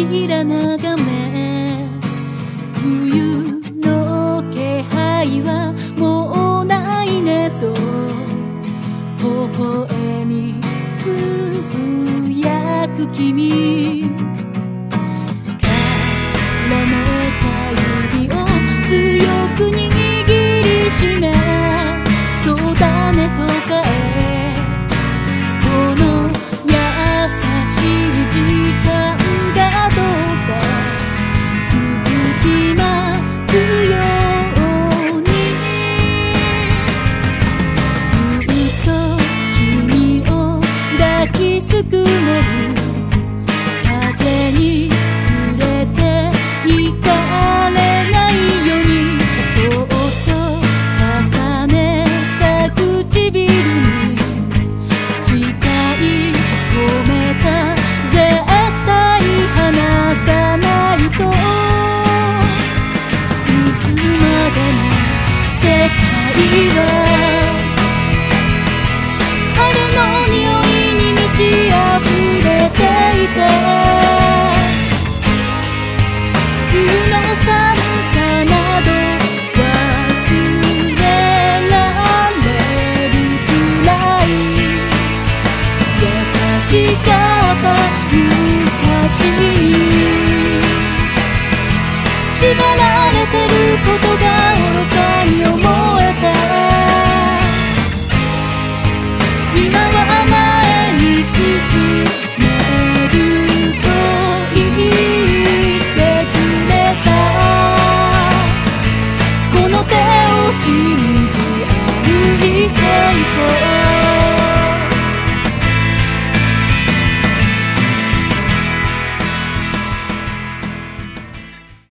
ひら眺め、冬の気配はもうないねと微笑みつぶやく君、絡めた指を強く握りしめ、そうだねとかこの優しい時間がどうか続きますように、ぐっと君を抱きすく